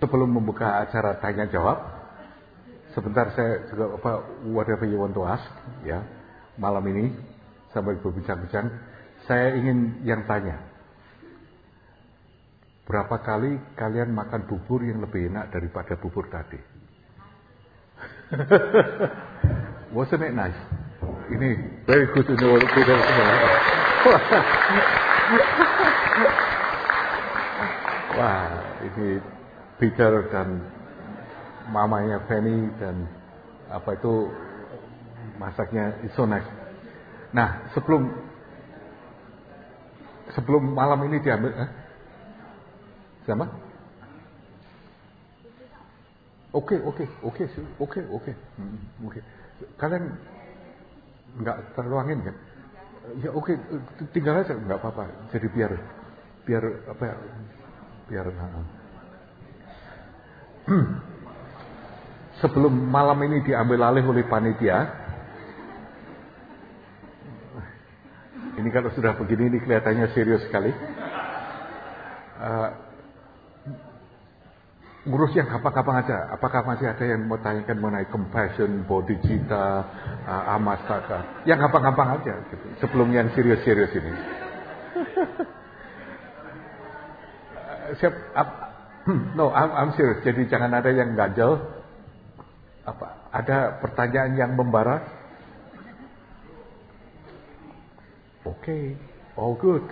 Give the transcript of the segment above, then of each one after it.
sebelum membuka acara tanya jawab, sebentar saya juga whatever you want to ask, ya, malam ini sambil berbincang-bincang, saya ingin yang tanya, berapa kali kalian makan bubur yang lebih enak daripada bubur tadi? Wasn't it nice? Ini very good to know people semua. Wah, ini Peter dan mamanya Fanny dan apa itu masaknya it's so nice. Nah, sebelum malam ini diambil, siapa? Oke. Kalian nggak terluangin kan? Ya oke, tinggal aja nggak apa-apa. Jadi biar apa ya? Sebelum malam ini diambil alih oleh panitia, ini kalau sudah begini ini kelihatannya serius sekali. Ngurus yang gampang-gampang aja. Apakah masih ada yang mau tanyakan mengenai compassion, bodhicitta, amasaka? Yang gampang-gampang aja, gitu. Sebelum yang serius-serius ini. No, I'm serious. Jadi jangan ada yang ganjel. Ada pertanyaan yang membara? Oke. All good.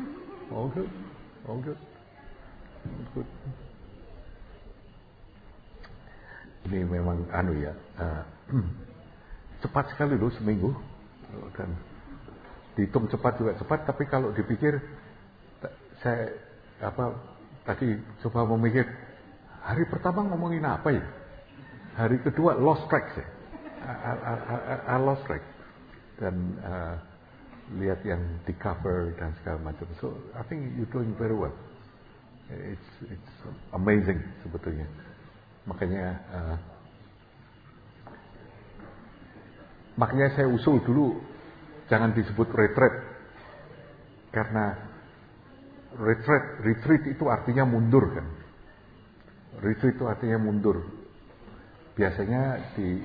Ini memang cepat sekali loh seminggu, dan dihitung cepat juga cepat. Tapi kalau dipikir, saya tadi coba memikir, hari pertama ngomongin apa ya? Hari kedua lost track sih. I lost track. Dan lihat yang di cover dan segala macam. So I think you're doing very well. It's amazing sebetulnya. Makanya saya usul dulu jangan disebut retreat, karena retreat itu artinya mundur kan. Retreat itu artinya mundur. Biasanya di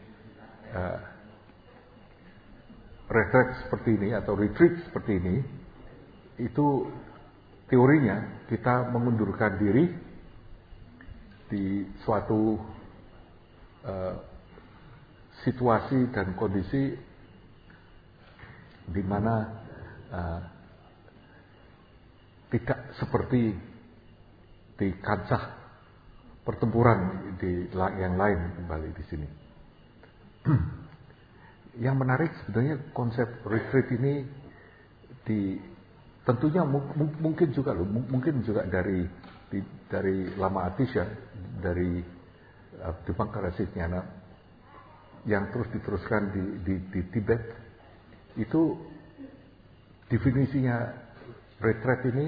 retreat seperti ini atau retreat seperti ini, itu teorinya kita mengundurkan diri di suatu situasi dan kondisi di mana tidak seperti di kancah pertempuran di yang lain kembali di sini. Yang menarik sebenarnya konsep retreat ini tentunya mungkin juga dari Lama Atisha, dari Dipangkarasitnyana, yang terus diteruskan di Tibet. Itu definisinya retreat ini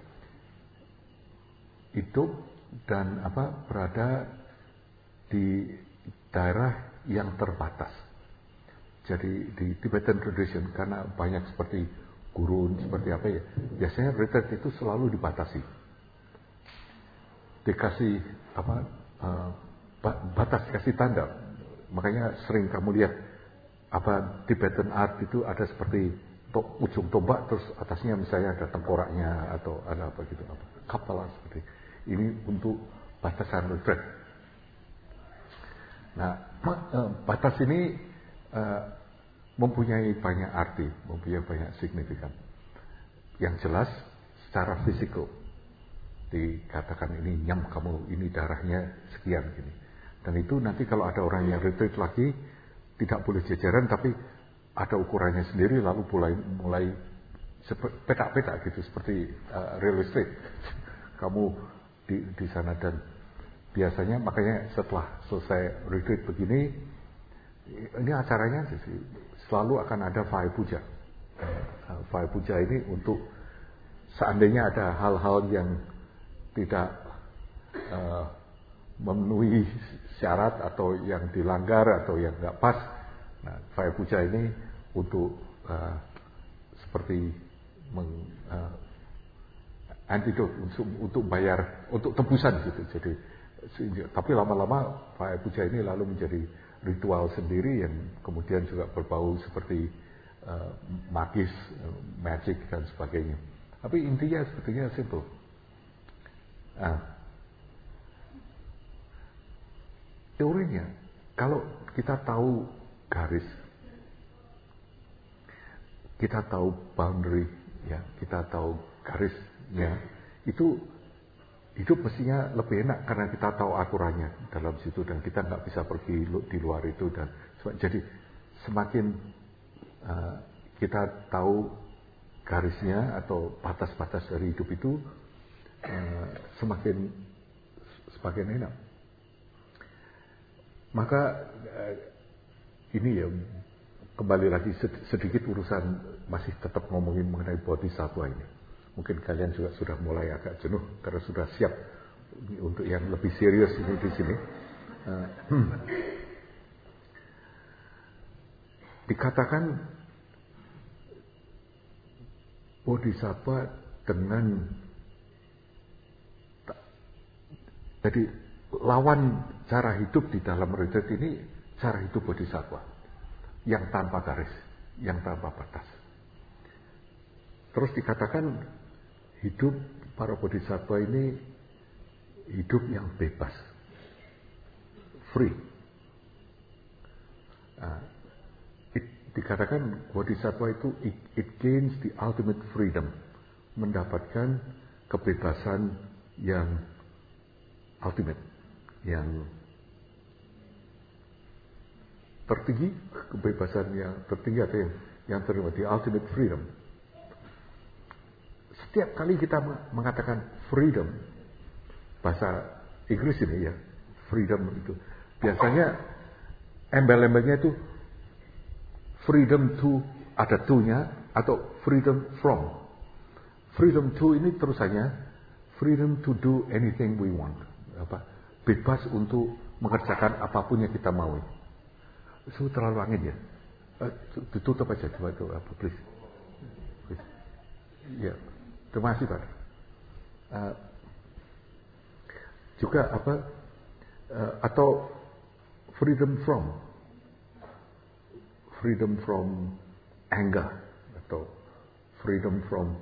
hidup dan berada di daerah yang terbatas. Jadi di Tibetan tradition, karena banyak seperti gurun, seperti apa ya, biasanya retreat itu selalu dibatasi, dikasih batas, kasih tanda. Makanya sering kamu lihat Tibetan art itu ada seperti ujung tombak, terus atasnya misalnya ada tengkoraknya atau ada apa gitu, kapal seperti ini untuk batasan retreat. Nah, batas ini mempunyai banyak arti, mempunyai banyak signifikan. Yang jelas secara fisikal dikatakan ini nyam kamu, ini darahnya sekian gini. Dan itu nanti kalau ada orang yang retreat lagi tidak boleh jajaran, tapi ada ukurannya sendiri, lalu mulai petak-petak gitu seperti real estate. Kamu di sana, dan biasanya makanya setelah selesai retreat begini, ini acaranya selalu akan ada Vai Puja. Vai Puja ini untuk seandainya ada hal-hal yang tidak memenuhi syarat atau yang dilanggar atau yang nggak pas. Nah, Vai Puja ini untuk seperti antidote untuk bayar, untuk tebusan gitu. Jadi Tapi lama-lama Pak Puja ini lalu menjadi ritual sendiri yang kemudian juga berbau seperti magis, magic dan sebagainya. Tapi intinya sebetulnya simple. Teorinya, kalau kita tahu garis, kita tahu boundary, ya, kita tahu garisnya, itu hidup mestinya lebih enak karena kita tahu aturannya dalam situ dan kita nggak bisa pergi di luar itu. Dan jadi semakin kita tahu garisnya atau batas-batas dari hidup itu, semakin enak. Maka ini ya kembali lagi sedikit urusan masih tetap ngomongin mengenai bodhisattva ini. Mungkin kalian juga sudah mulai agak jenuh karena sudah siap untuk yang lebih serius ini di sini. Dikatakan bodhisattva dengan jadi lawan cara hidup di dalam retreat ini cara hidup bodhisattva yang tanpa garis, yang tanpa batas. Terus dikatakan hidup para bodhisattva ini hidup yang bebas, free. Dikatakan bodhisattva itu it gains the ultimate freedom, mendapatkan kebebasan yang ultimate, yang tertinggi, kebebasan yang tertinggi atau yang terima, the ultimate freedom. Setiap kali kita mengatakan freedom, bahasa Inggris ini ya, freedom itu biasanya embel-embelnya itu freedom to, ada to-nya, atau freedom from. Freedom to ini terusannya freedom to do anything we want. Bebas untuk mengerjakan apapun yang kita mau. Itu terlalu angin ya. Ditutup aja coba itu please. Ya. Terima kasih Pak. Juga atau freedom from anger atau freedom from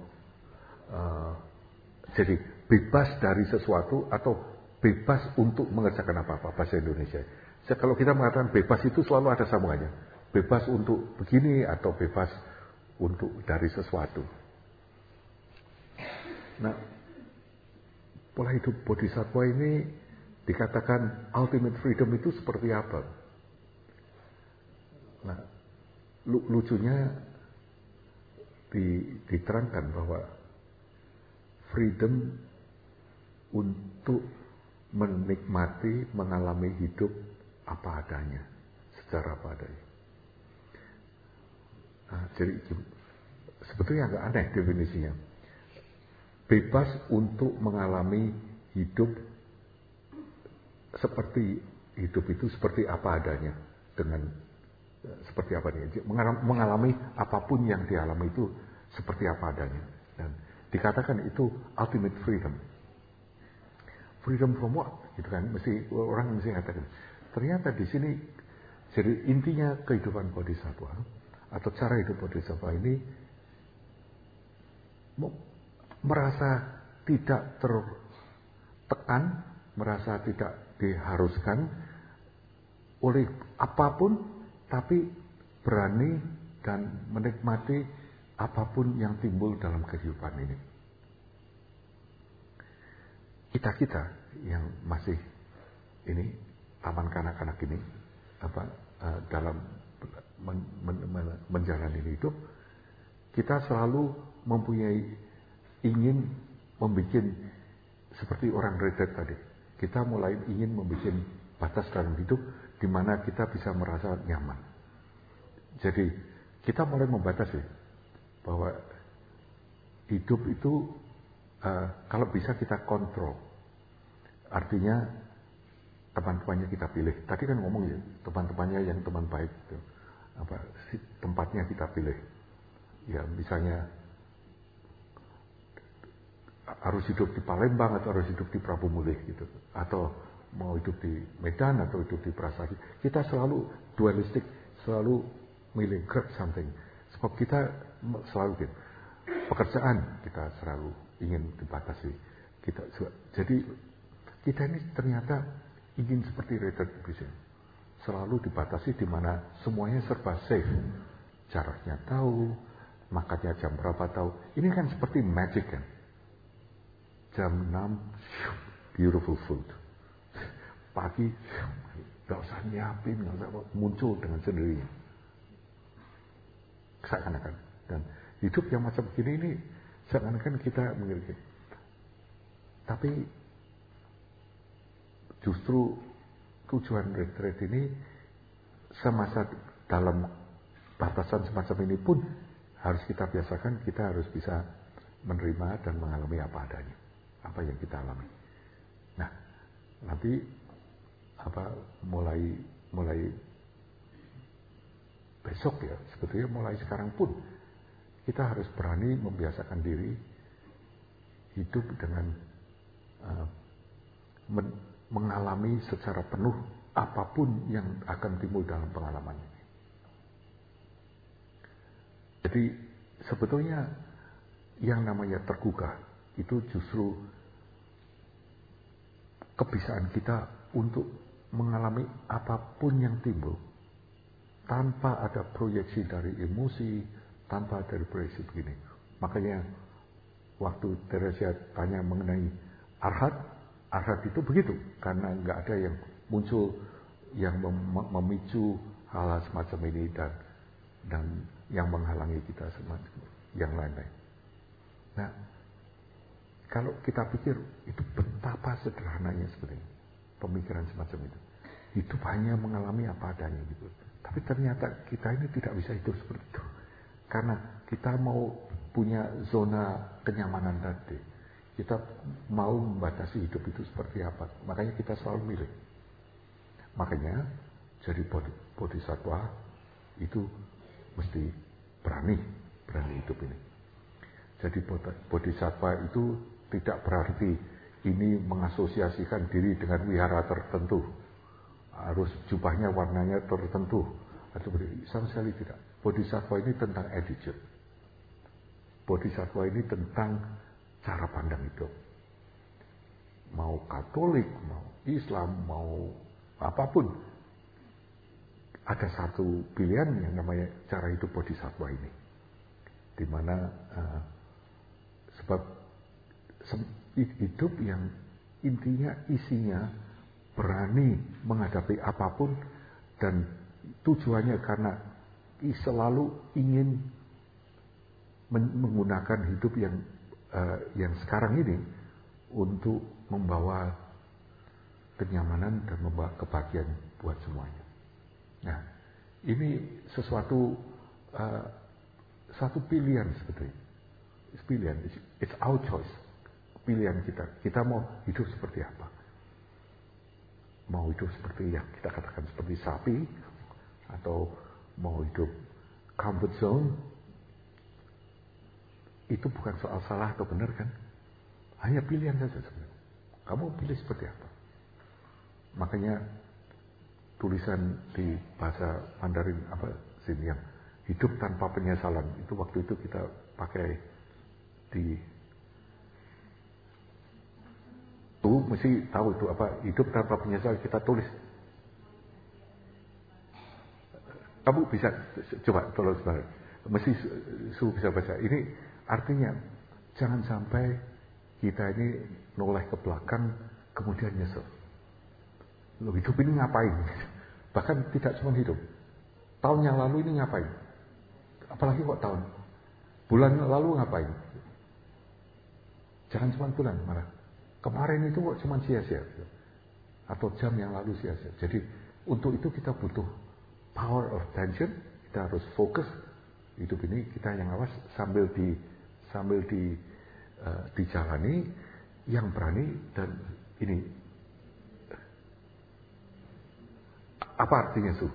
jadi bebas dari sesuatu atau bebas untuk mengerjakan apa-apa, bahasa Indonesia. Kalau kita mengatakan bebas itu selalu ada sambungannya. Bebas untuk begini atau bebas untuk dari sesuatu. Nah, pola hidup bodhisattva ini dikatakan ultimate freedom itu seperti apa? Nah, lucunya diterangkan bahwa freedom untuk menikmati, mengalami hidup apa adanya, secara apa adanya. Nah, jadi sebetulnya agak aneh definisinya. Bebas untuk mengalami hidup seperti hidup itu seperti apa adanya, dengan seperti apa nih, mengalami apapun yang dialami itu seperti apa adanya, dan dikatakan itu ultimate freedom. Freedom from what? Gitu kan? Orang mesti katakan. Ternyata di sini jadi intinya kehidupan bodhisattva atau cara hidup bodhisattva ini merasa tidak tertekan, merasa tidak diharuskan oleh apapun, tapi berani dan menikmati apapun yang timbul dalam kehidupan ini. Kita yang masih ini taman kanak-kanak ini dalam menjalani hidup, kita selalu mempunyai ingin membuat seperti orang retreat tadi. Kita mulai ingin membuat batas dalam hidup di mana kita bisa merasa nyaman. Jadi kita mulai membatasi bahwa hidup itu kalau bisa kita kontrol. Artinya teman-temannya kita pilih. Tadi kan ngomong ya, teman-temannya yang teman baik itu. Tempatnya kita pilih. Ya, misalnya harus hidup di Palembang atau harus hidup di Prabu Mulih gitu. Atau mau hidup di Medan atau hidup di Prasasti, kita selalu dualistik, selalu milih grab something. Sebab kita selalu gitu. Pekerjaan kita selalu ingin dibatasi. Jadi kita ini ternyata ingin seperti retribution. Selalu dibatasi di mana semuanya serba safe. Jaraknya tahu, makannya jam berapa tahu. Ini kan seperti magic kan. Jam 6, beautiful food. Pagi, gak usah nyiapin, gak usah muncul dengan sendirinya. Seakan-akan. Dan hidup yang macam begini ini, seakan-akan kita memiliki. Tapi, justru tujuan retreat ini, semasa dalam batasan semacam ini pun, harus kita biasakan, kita harus bisa menerima dan mengalami apa adanya. Apa yang kita alami. Nah, nanti mulai besok ya, sebetulnya mulai sekarang pun kita harus berani membiasakan diri hidup dengan mengalami secara penuh apapun yang akan timbul dalam pengalaman ini. Jadi sebetulnya yang namanya tergugah itu justru kebiasaan kita untuk mengalami apapun yang timbul tanpa ada proyeksi dari emosi, tanpa ada proyeksi begini. Makanya waktu Teresa tanya mengenai arhat itu begitu, karena nggak ada yang muncul yang memicu hal semacam ini dan yang menghalangi kita semacam yang lain-lain. Nah, kalau kita pikir itu betapa sederhananya sebenarnya pemikiran semacam itu. Hidup hanya mengalami apa adanya gitu. Tapi ternyata kita ini tidak bisa hidup seperti itu. Karena kita mau punya zona kenyamanan tadi. Kita mau membatasi hidup itu seperti apa. Makanya kita selalu milih. Makanya jadi bodhisattva itu mesti berani hidup ini. Jadi bodhisattva itu tidak berarti ini mengasosiasikan diri dengan wihara tertentu. Harus jubahnya warnanya tertentu. Sama sekali tidak. Bodhisattva ini tentang attitude. Bodhisattva ini tentang cara pandang hidup. Mau Katolik, mau Islam, mau apapun. Ada satu pilihan yang namanya cara hidup bodhisattva ini. Di mana sebab hidup yang intinya isinya berani menghadapi apapun dan tujuannya karena selalu ingin menggunakan hidup yang sekarang ini untuk membawa kenyamanan dan membawa kebahagiaan buat semuanya. Nah, ini satu pilihan sebetulnya. Pilihan, it's our choice. Pilihan kita. Kita mau hidup seperti apa? Mau hidup seperti yang kita katakan seperti sapi, atau mau hidup comfort zone. Itu bukan soal salah atau benar kan? Hanya pilihan saja sebenarnya. Kamu pilih seperti apa? Makanya tulisan di bahasa Mandarin yang hidup tanpa penyesalan itu waktu itu kita pakai di tuh mesti tahu itu apa hidup tanpa penyesalan kita tulis. Kamu bisa coba tolong sebentar. Mesti bisa baca. Ini artinya jangan sampai kita ini noleh ke belakang kemudian nyesel. Loh, hidup ini ngapain? Bahkan tidak cuma hidup. Tahun yang lalu ini ngapain? Apalagi kok tahun. Bulan lalu ngapain? Jangan cuma bulan, malah. Kemarin itu kok cuma sia-sia. Atau jam yang lalu sia-sia. Jadi untuk itu kita butuh power of attention. Kita harus fokus. Hidup ini kita yang awas sambil dijalani yang berani dan ini. Apa artinya Su?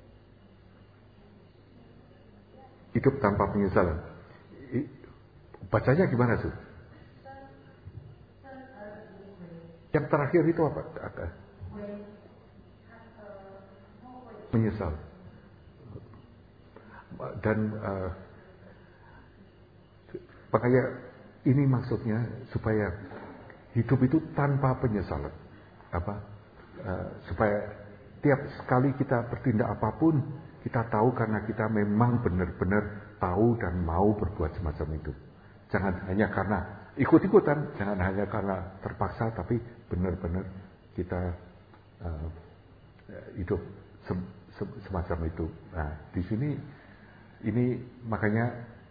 Hidup tanpa penyesalan. Bacanya gimana Su? Yang terakhir itu apa? menyesal. Dan makanya ini maksudnya supaya hidup itu tanpa penyesalan. Supaya tiap sekali kita bertindak apapun, kita tahu karena kita memang benar-benar tahu dan mau berbuat semacam itu. Jangan hanya karena ikut-ikutan, jangan hanya karena terpaksa, tapi benar-benar kita hidup semacam itu. Nah, di sini ini makanya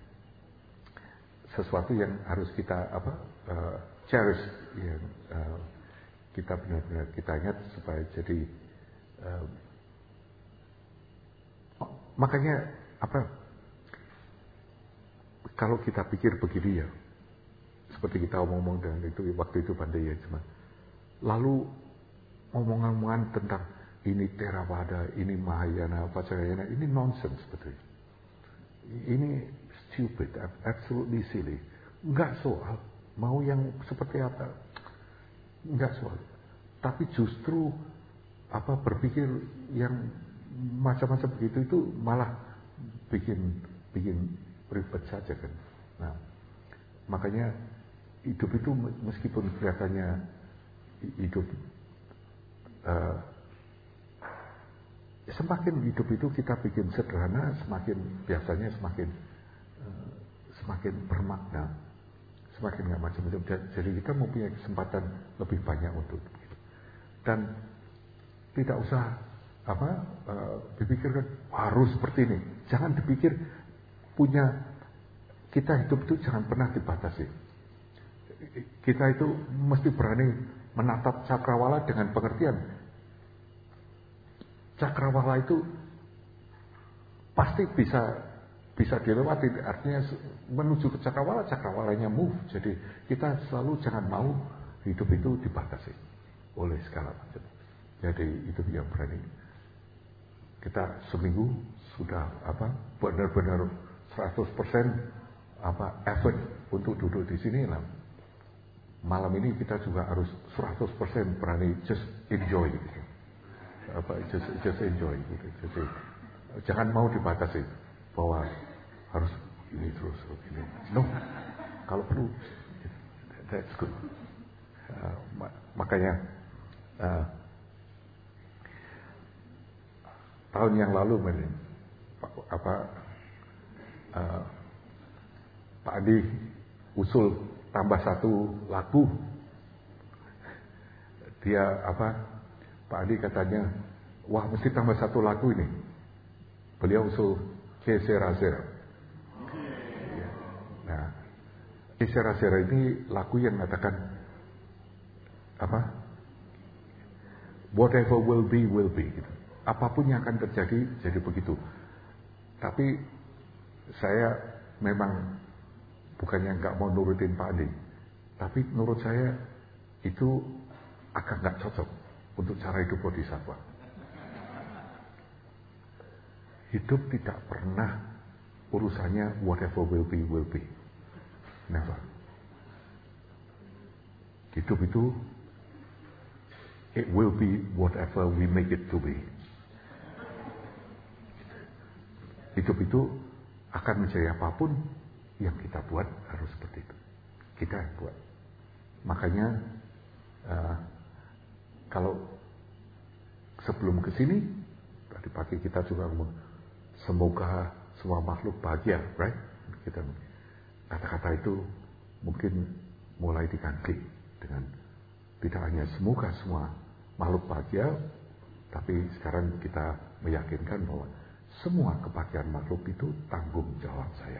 sesuatu yang harus kita cherish, yang kita benar-benar kita ingat supaya jadi makanya kalau kita pikir begini ya, seperti kita ngomong dan itu waktu itu pandai ya, cuma lalu omongan-omongan tentang ini Theravada, ini Mahayana, Vajrayana, ini nonsense sebetulnya. Ini stupid, absolutely silly. Enggak soal mau yang seperti apa, enggak soal. Tapi justru berpikir yang macam-macam begitu itu malah bikin ribet saja kan. Nah, makanya hidup itu meskipun kelihatannya hidup semakin hidup itu kita bikin sederhana, semakin biasanya semakin bermakna, semakin nggak macam-macam. Jadi kita mempunyai kesempatan lebih banyak untuk itu. Dan tidak usah dipikirkan harus seperti ini. Jangan dipikir kita hidup itu jangan pernah dibatasi. Kita itu mesti berani menatap cakrawala dengan pengertian. Cakrawala itu pasti bisa dilewati, artinya menuju ke cakrawala, cakrawalanya move. Jadi kita selalu jangan mau hidup itu dibatasi oleh segala macam. Jadi hidup yang berani. Kita seminggu sudah benar-benar 100% effort untuk duduk di sini lah. Malam ini kita juga harus 100% berani just enjoy gitu. Just enjoy gitu. Jadi jangan mau dibatasi bahwa harus ini terus begini. No, kalau perlu that's good. Makanya tahun yang lalu Pak Adi usul tambah satu lagu. Dia Pak Adi katanya, wah mesti tambah satu lagu ini. Beliau usul Que Sera Sera. Nah, Que Sera Sera ini lagu yang mengatakan whatever will be gitu. Apapun yang akan terjadi jadi begitu. Tapi saya memang bukannya nggak mau nurutin Pak Adi, tapi menurut saya itu akan nggak cocok untuk cara hidup bodhisattva. Hidup tidak pernah urusannya whatever will be. Never. Hidup itu it will be whatever we make it to be. Hidup itu akan menjadi apapun yang kita buat harus seperti itu. Kita yang buat. Makanya kalau sebelum ke sini tadi pagi kita juga ngomong semoga semua makhluk bahagia, right? Kita kata-kata itu mungkin mulai diganti dengan tidak hanya semoga semua makhluk bahagia, tapi sekarang kita meyakinkan bahwa semua kebahagiaan makhluk itu tanggung jawab saya.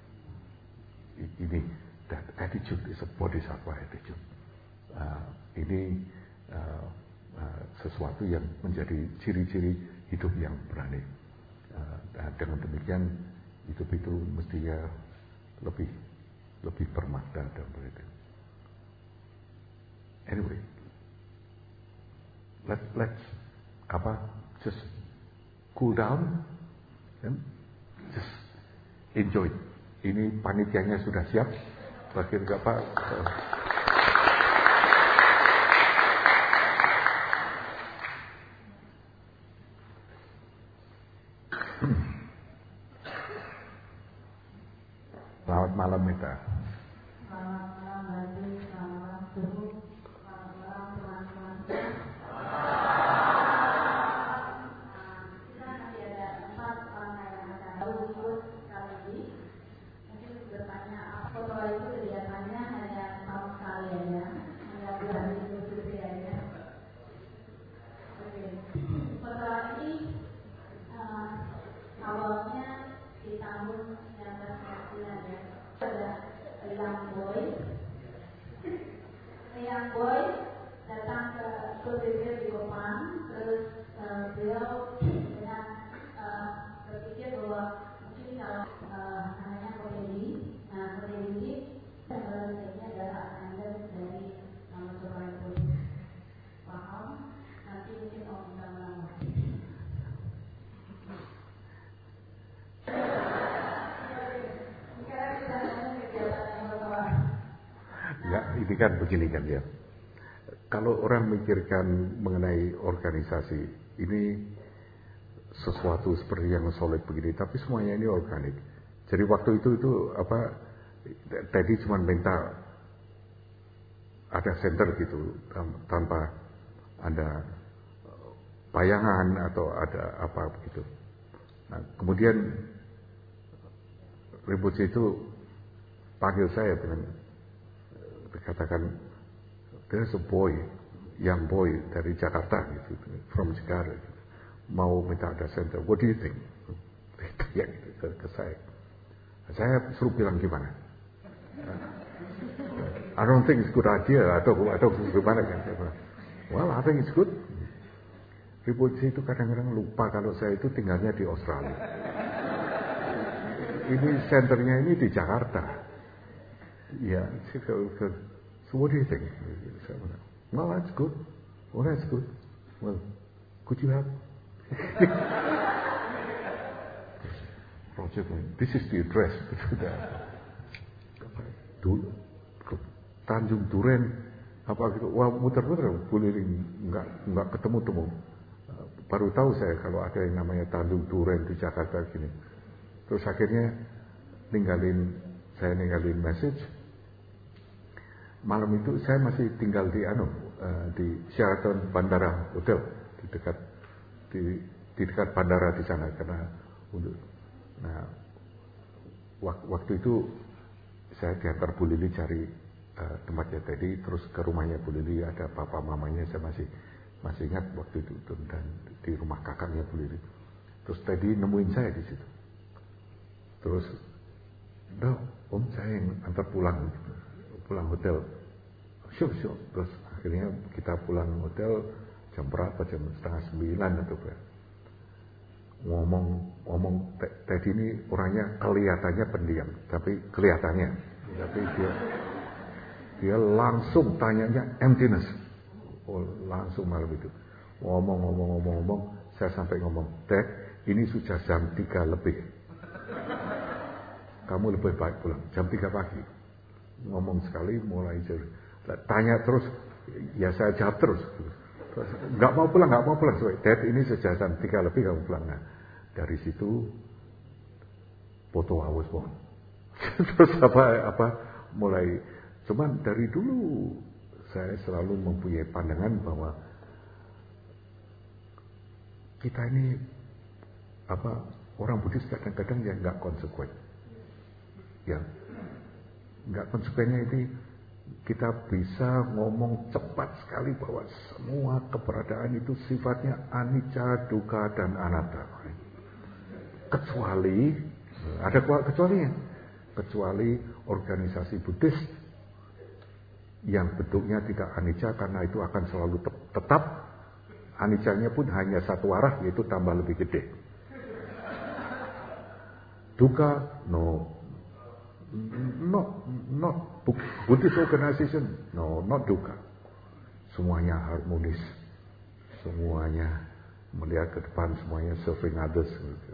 Ini that attitude is a bodhisattva attitude. Ini sesuatu yang menjadi ciri-ciri hidup yang berani. Dengan demikian hidup itu mestinya lebih bermakna dan begitu. Anyway, let's just cool down and just enjoy. Ini panitianya sudah siap. Bagian Pak. Selamat malam Mita. Selamat malam Badi, selamat malam Guru, selamat malam teman-teman. Kita masih ada 4 orang yang akan baru ikut kali ini. Mungkin bertanya apa foto itu kegiatannya hanya tahun sekali aja, hanya bulan diskusi aja. Oke, foto ini awalnya di tahun 1999 ya. Ada young boy datang ke bibir di Kopang, terus beliau dengan berpikir bahwa mungkin kalau namanya komedi, komedi ini adalah anda dari nama coba itu paham, nanti mungkin bisa menambah. Ya, ini kan begini kan ya. Kalau orang mikirkan mengenai organisasi, ini sesuatu seperti yang solid begini, tapi semuanya ini organik. Jadi waktu itu tadi cuma minta ada center gitu, tanpa ada bayangan atau ada apa begitu. Nah, kemudian Rebuci itu panggil saya dengan dikatakan there's a boy, young boy dari Jakarta gitu, from Jakarta gitu, mau minta ada center. What do you think? Ya gitu ke saya. Saya suruh bilang gimana? I don't think it's good idea atau gimana kan? Well, I think it's good. Rebuci itu kadang-kadang lupa kalau saya itu tinggalnya di Australia. Ini senternya ini di Jakarta. Ya, so what do you think? Well, that's good. Oh, that's good. Well, could you help? Roger, this is the address. Dulu, Tanjung Duren, apa gitu. Wah, muter-muter, keliling, nggak ketemu-temu. Baru tahu saya kalau ada yang namanya Tanjung Duren di Jakarta gini. Terus akhirnya saya ninggalin message. Malam itu saya masih tinggal di Sheraton Bandara Hotel di dekat bandara di sana waktu itu saya diantar Bu Lili cari tempatnya tadi, terus ke rumahnya Bu Lili ada papa mamanya, saya masih ingat waktu itu, dan di rumah kakaknya Bu Lili. Terus tadi nemuin saya di situ. Terus, Om saya yang antar pulang hotel. Sure. Terus akhirnya kita pulang hotel jam berapa? Jam 8:30 atau berapa? Ngomong tadi ini orangnya kelihatannya pendiam, tapi dia langsung tanyanya emptiness. Oh, langsung malam itu. Ngomong, saya sampai ngomong, Dad, ini sudah jam 3 lebih. Kamu lebih baik pulang jam 3 pagi. Ngomong sekali mulai tanya terus, ya saya jawab terus. Nggak mau pulang. Dad, ini sudah jam 3 lebih kamu pulang. Nah, dari situ foto I was born. Terus mulai. Cuman dari dulu saya selalu mempunyai pandangan bahwa kita ini orang Buddhis kadang-kadang yang nggak konsekuen. Ya, nggak konsekuennya ini kita bisa ngomong cepat sekali bahwa semua keberadaan itu sifatnya anicca, dukkha, dan anatta. Kecuali organisasi Buddhis yang bentuknya tidak anicca, karena itu akan selalu tetap. Aniccanya pun hanya satu arah, yaitu tambah lebih gede. Dukkha, no. Not Buddhist organization. No, not dukkha. Semuanya harmonis. Semuanya melihat ke depan, semuanya serving others. Gitu.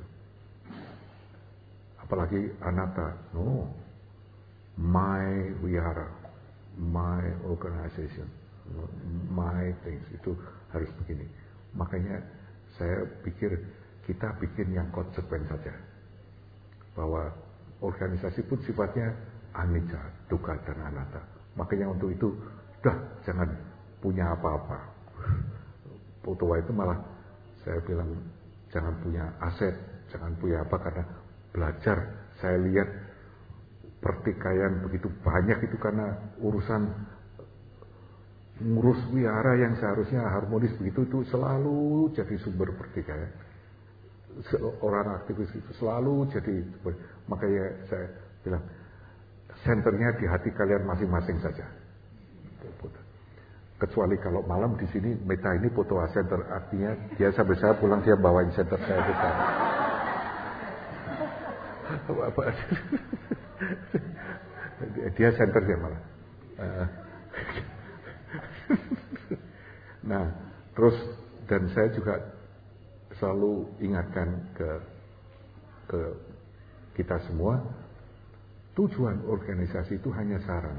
Apalagi anatta. No. My wihara. My organization. My things. Itu harus begini. Makanya saya pikir kita bikin yang konsekuen saja. Bahwa organisasi pun sifatnya anicca, dukkha dan anatta. Makanya untuk itu, jangan punya apa-apa. Potowa itu malah saya bilang jangan punya aset, jangan punya apa, karena belajar saya lihat pertikaian begitu banyak itu karena urusan ngurus wihara yang seharusnya harmonis begitu itu selalu jadi sumber pertikaian. Orang aktivis itu selalu jadi, makanya saya bilang senternya di hati kalian masing-masing saja. Kecuali kalau malam di sini Meta ini Potowa center, artinya dia sampai saya pulang dia bawain center saya ke sana. Dia center dia malah. Nah, terus dan saya juga selalu ingatkan ke kita semua, tujuan organisasi itu hanya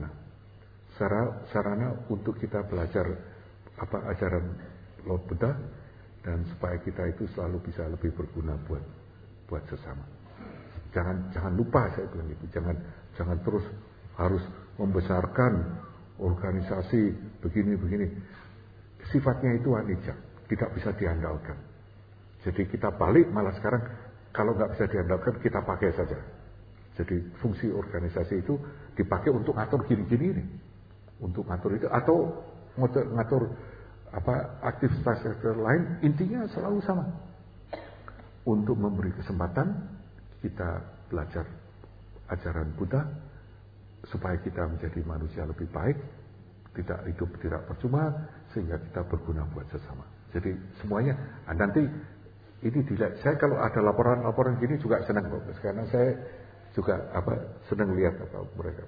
sarana untuk kita belajar ajaran Lord Buddha, dan supaya kita itu selalu bisa lebih berguna buat sesama. Jangan lupa saya bilang itu, jangan terus harus membesarkan organisasi begini. Sifatnya itu anicca, tidak bisa diandalkan. Jadi kita balik malah sekarang kalau nggak bisa diandalkan kita pakai saja. Jadi fungsi organisasi itu dipakai untuk ngatur gini-gini nih, untuk ngatur itu atau ngatur aktivitas lain, intinya selalu sama. Untuk memberi kesempatan kita belajar ajaran Buddha supaya kita menjadi manusia lebih baik, tidak hidup tidak percuma, sehingga kita berguna buat sesama. Jadi semuanya nanti ini dilihat. Saya kalau ada laporan-laporan gini juga senang kok, karena saya juga senang lihat mereka.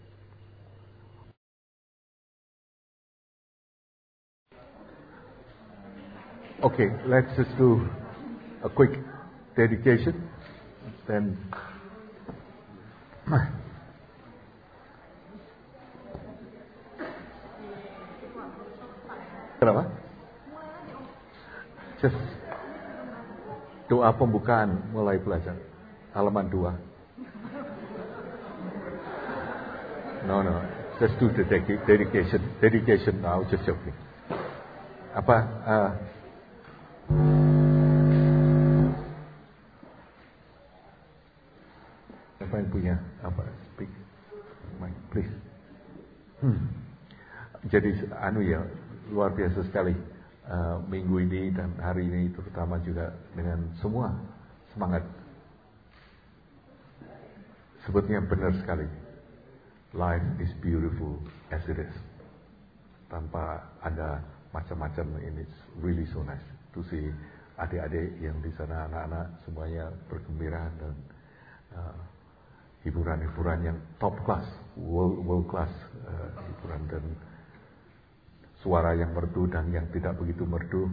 Okay, let's just do a quick dedication, then. Kenapa? Just doa pembukaan mulai belajar. Halaman 2. No. Just do the dedication. Dedication now, just joking. Apa yang punya? Speak. Mike, please. Jadi luar biasa sekali minggu ini dan hari ini, terutama juga dengan semua semangat. Sebetulnya benar sekali, life is beautiful as it is, tanpa ada macam-macam. It's really so nice to see adik-adik yang di sana, anak-anak semuanya bergembira, dan hiburan-hiburan yang top class, world class hiburan, dan suara yang merdu dan yang tidak begitu merdu,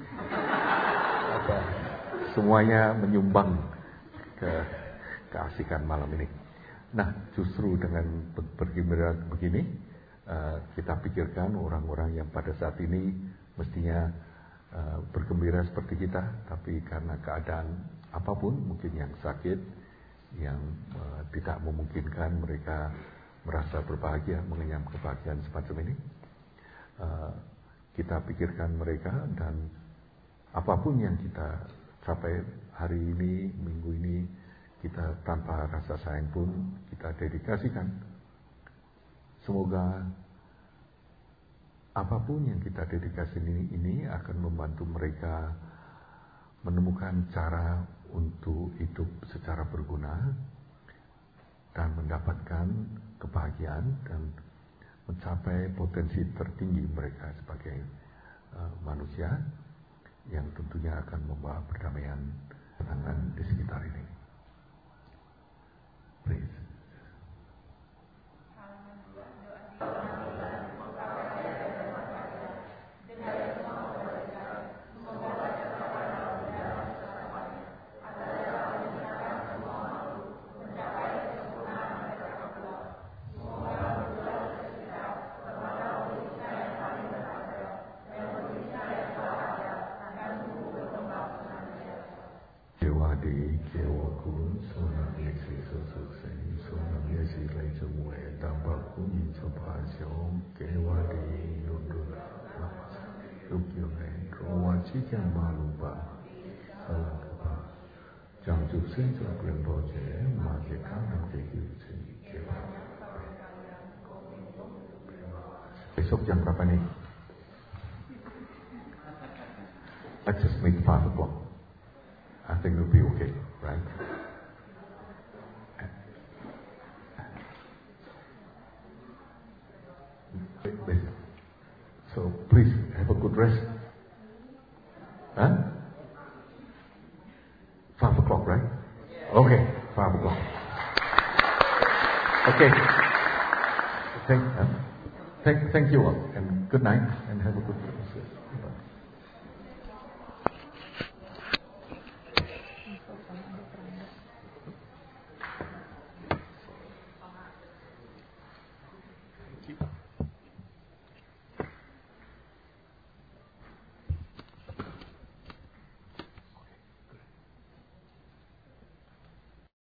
semuanya menyumbang keasikan malam ini. Nah, justru dengan bergembira begini, kita pikirkan orang-orang yang pada saat ini mestinya bergembira seperti kita, tapi karena keadaan apapun, mungkin yang sakit, yang tidak memungkinkan mereka merasa berbahagia, mengenyam kebahagiaan semacam ini. Kita pikirkan mereka, dan apapun yang kita capai hari ini, minggu ini, kita tanpa rasa sayang pun kita dedikasikan. Semoga apapun yang kita dedikasi ini akan membantu mereka menemukan cara untuk hidup secara berguna dan mendapatkan kebahagiaan dan mencapai potensi tertinggi mereka sebagai manusia yang tentunya akan membawa perdamaian di sekitar ini. Please. Dewa Dei Kewa Kun Sona Yesus สุเสงสุนังเยสีไหลจงเวตัมปะคุมิจพาชงเกวะดีลุนดุลาลุกอยู่ในโรวาชิจังมาลุปะสลักปะจังจุเส้นจุเปลี่ยนโบเจมาเกข้ามเกกิเซเกวะbesok jam berapa nih? Let's just make 5 o'clock. I think it'll be okay, right? So please have a good rest. Huh? 5 o'clock, right? Okay, 5 o'clock. Okay. Thank you all, and good night, and have a good rest.